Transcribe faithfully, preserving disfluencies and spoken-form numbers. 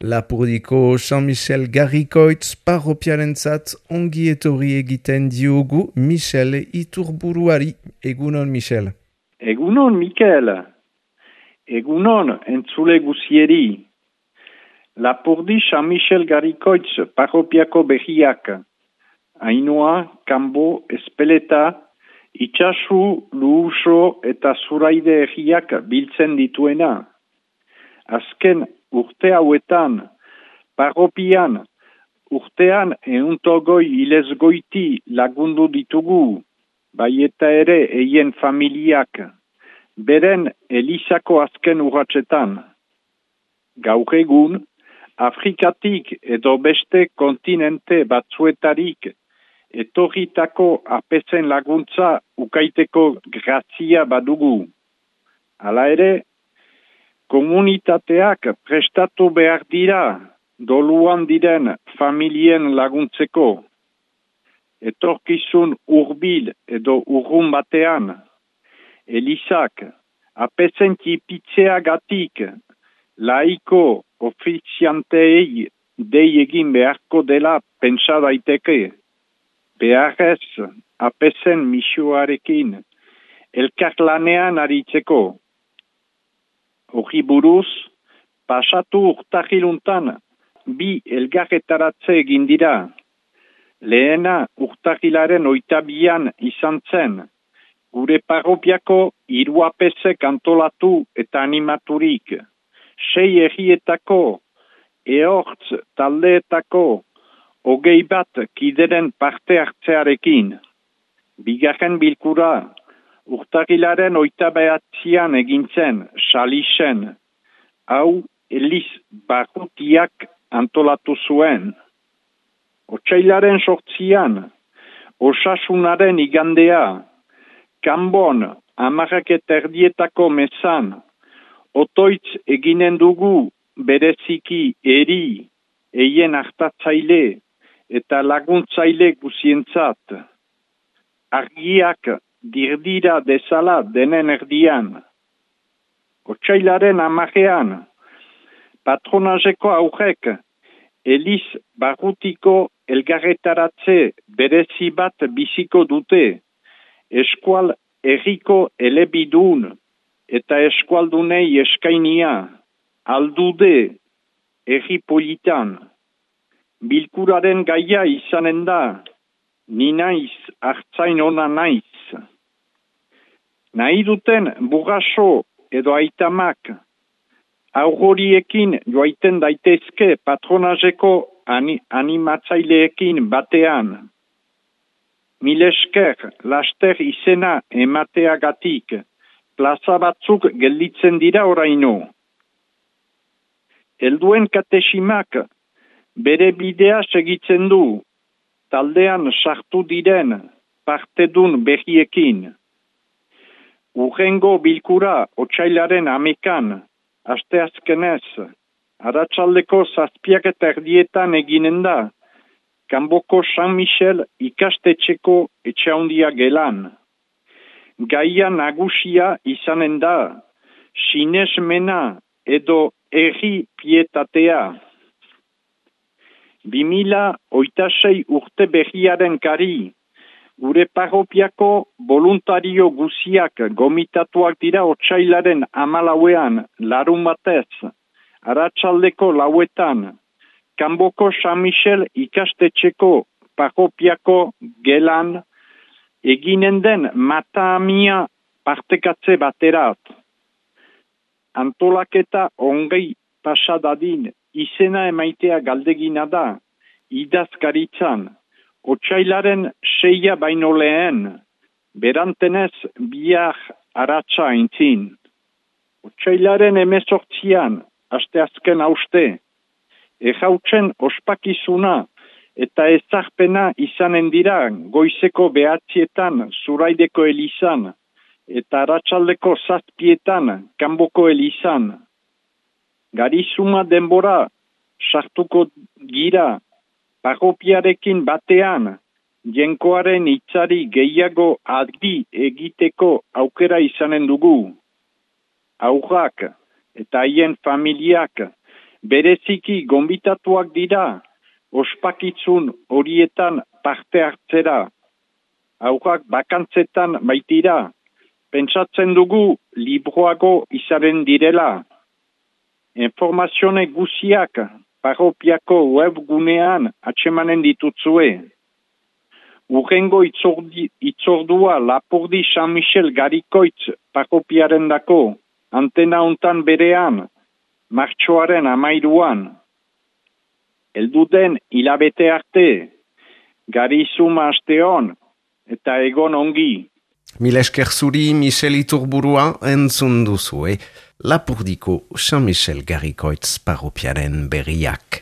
Lapurdiko Jean-Michel Garrikoitz parropiarentzat ongi etorri egiten diogu Michel Iturburuari. Egunon, Michel. Egunon, Mikel. Egunon, entzule guzieri. Lapurdi Jean-Michel Garrikoitz parropiako behiak. Ainoa, Kambo, Espeleta, Itxasu, Luuso eta Zuraide egiak biltzen dituena. Azken urte hauetan, parropian, urtean euntogoi ilezgoiti lagundu ditugu, bai eta ere eien familiak, beren Elizako azken urratsetan. Gaur egun, Afrikatik edo beste kontinente batzuetarik etorritako apezen laguntza ukaiteko grazia badugu. Hala ere, komunitateak prestatu behar dira doluan diren familien laguntzeko. Etorkizun hurbil edo urrun batean, Elizak apezen tipitzeagatik laiko ofizianteei dei egin beharko dela pentsa daiteke. Beharrez apezen misioarekin elkarlanean aritzeko. Horri buruz, pasatu urtahiluntan bi elgarretaratze egin dira. Lehena urtahilaren oitabian izan zen, gure parropiako hiru apezek antolatu eta animaturik. Sei egietako, ehortz taldeetako, hogei bat kideren parte hartzearekin. Bigarren bilkura, urtahilaren oita behatzian egintzen, salisen, hau Eliz barrutiak antolatu zuen. Otsailaren sortzian, osasunaren igandea, Kanbon amarrak eta erdietako mezan, otoitz eginen dugu bereziki eri, eien hartatzaile eta laguntzaile guzientzat. Argiak dirdira dezala denen erdian. Otsailaren amarean, patronazeko aurrek Eliz barrutiko elgarretaratze berezi bat biziko dute, eskual erriko elebidun eta eskualdunei eskainia, aldude erri politan. Bilkuraren gaia izanen da, ni naiz hartzain ona naiz. Nahi duten burraso edo aitamak, aurroriekin joaiten daitezke patronazeko ani, animatzaileekin batean. Milesker laster izena emateagatik, plaza batzuk gelditzen dira oraino. Helduen katesimak bere bidea segitzen du, taldean sartu diren partedun berriekin. Urrengo bilkura otsailaren amekan, asteazkenez, arratsaldeko zazpiak eta erdietan eginen da, Kanboko San Michel ikastetxeko etxaundia gelan. Gaia nagusia izanen da, sinesmena edo erri pietatea. Bimila oita sei urte berriaren kari, gure parropiako voluntario guziak gomitatuak dira otsailaren amalauean larun batez, arratsaldeko lauetan, Kanboko San Michel ikastetxeko parropiako gelan eginen den matamia partekatze baterat. Antolaketa ongei pasadadin izena emaitea galdegina da, idazkaritzan, otsailaren seia baino lehen, berantenez bihar aratsa aintzin. Otsailaren emezortzian, asteazken hauste, errautzen ospakizuna eta ezarpena izanen dira goizeko behatzietan Zuraideko elizan eta arratsaldeko zazpietan Kanboko elizan. Garizuma denbora sartuko gira parropiarekin batean jenkoaren hitzari gehiago adi egiteko aukera izanen dugu. Aurrak eta haien familiak bereziki gonbitatuak dira, ospakitzun horietan parte hartzera. Aurrak bakantzetan baitira, pentsatzen dugu libroago izaren direla. Informazione guziak parropiako webgunean atsemanen ditutzue. Urrengo itzordi, itzordua Lapurdi San Michel Garikoitz parropiaren dako, antena hontan berean, martxoaren amairuan. Elduden hilabete arte, garizuma asteon, eta egon ongi. Mil esker zuri Michel Iturburua entzun duzue, Lapurdiko San Michel Garikoitz parropiaren berriak.